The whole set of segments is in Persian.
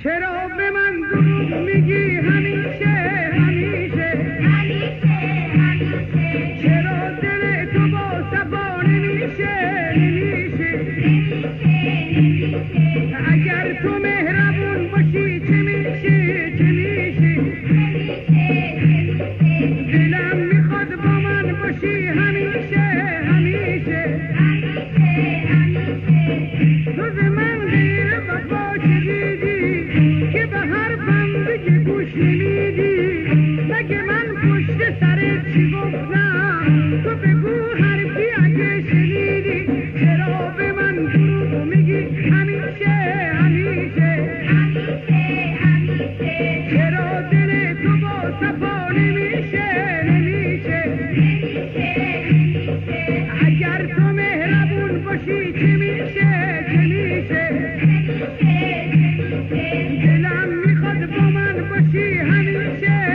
چرا به من دروغ میگی همیشه همیشه چرا دل تو با صفا نمیشه اگر تو مهربون باشی چه میشه دلم میخواد با من باشی همیشه تو ز من غیر وفا چه دیدی که به حرفم دیگه گوش نمیدی مگه من پشت سرت چی گفتم تو بگو حرفی اگه شنیدی چرا به من دروغ میگی همیشه چرا دل تو با صفا نمیشه اگر تو مهربون باشی چه میشه دلم میخواد با من باشی همیشه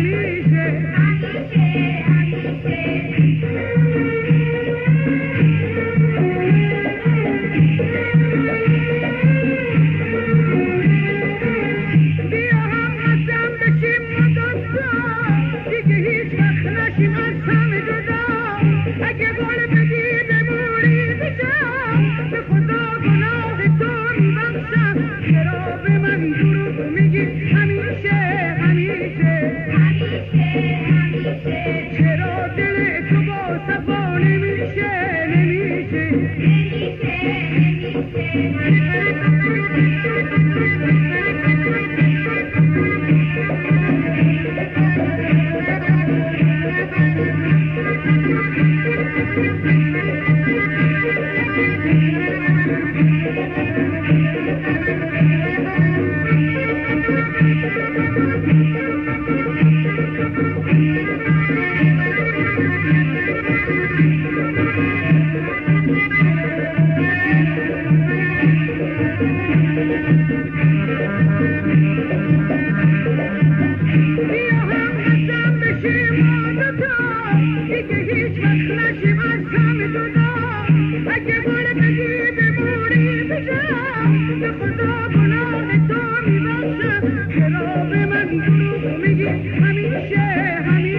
بیا هم قسم بشیم مدتا دیگه هیچ وقت نشیم از هم جدا اگه بال بدی بمونی بجا به خدا گناه تو میبخشم چرا به من دروغ میگی همیشه چرا دل تو با صفا نمیشه بیا هم قسم بشیم مدتا دیگه هیچ وقت نشیم از هم جدا اگه بال بدی بمونی بجا به خدا گناه تو میبخشم چرا به من دروغ میگی همیشه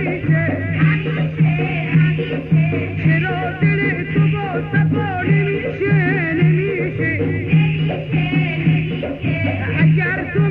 چرا دل تو با صفا نمیشه اگر تو